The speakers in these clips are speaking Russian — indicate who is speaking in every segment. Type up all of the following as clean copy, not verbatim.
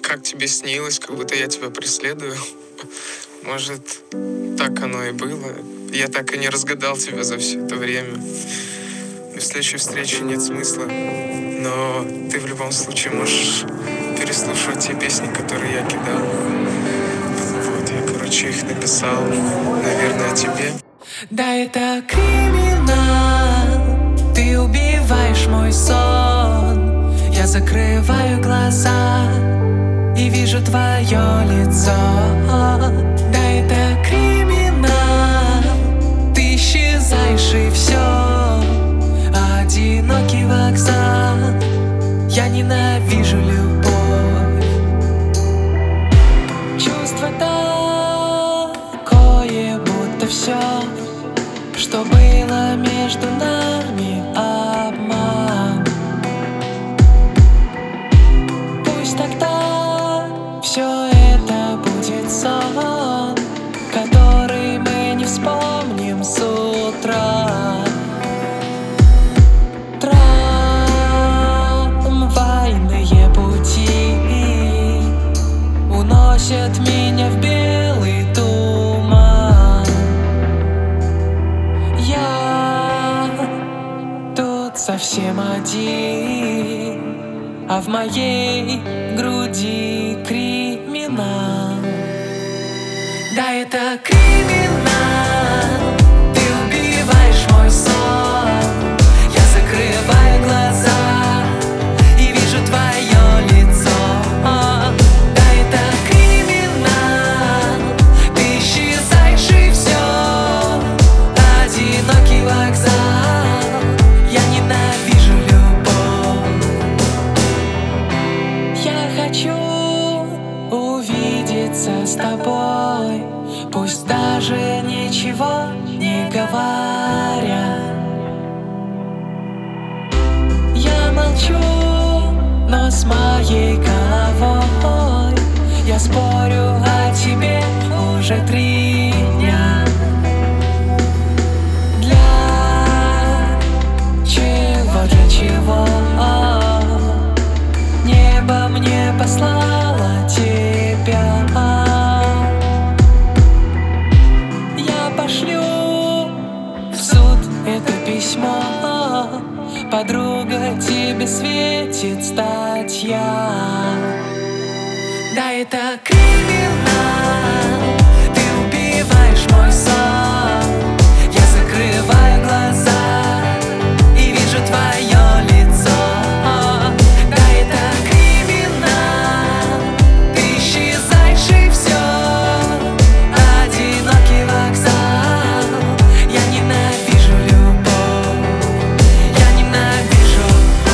Speaker 1: как тебе снилось, как будто я тебя преследую. Может, так оно и было. Я так и не разгадал тебя за все это время. Без следующей встречи нет смысла. Но ты в любом случае можешь переслушивать те песни, которые я кидал. Вот, я, короче, их написал, наверное, тебе.
Speaker 2: Да, это криминал. Ты убиваешь мой сон. Я закрываю глаза и вижу твое лицо. Да, это криминал. Ты исчезаешь и все. Одинокий вокзал. Я ненавижу любовь. Чувство такое, будто все, что было между нами, обман. Пусть тогда все это будет сон, который мы не вспомним с утра. Трамвайные пути уносят меня в белый туман. Я тут совсем один, а в моей груди криминал. Да, это криминал. Ты убиваешь мой сон. Я закрываю глаза и вижу твое лицо. Да, это криминал. Ты исчезаешь и все. Одинокий вокзал. Я ненавижу любовь. Я хочу увидеться с тобой, пусть даже ничего не говоря. Я молчу, но с моей головой я спорю о тебе уже 3 дня. Для чего небо мне послало тебя. Я пошлю в суд это письмо. Подруга, тебе светит статья. Да, это криминал. Ты убиваешь мой сон. Я закрываю глаза и вижу твое лицо. Да, это криминал. Ты исчезаешь и все. Одинокий вокзал. Я ненавижу любовь. Я ненавижу.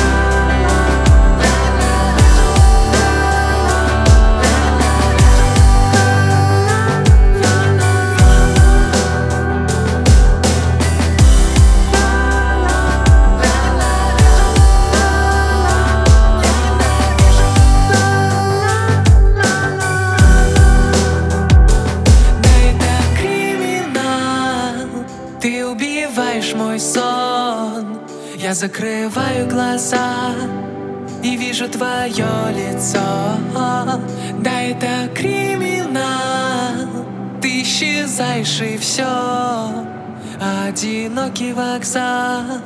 Speaker 2: Да, это криминал. Ты убиваешь мой сон. Я закрываю глаза и вижу твое лицо. Да, это криминал. Ты исчезаешь и все. Одинокий вокзал.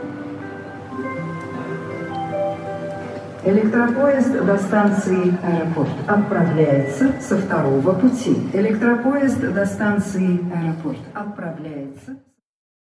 Speaker 3: Электропоезд до станции «Аэропорт» отправляется со второго пути. Электропоезд до станции «Аэропорт» отправляется...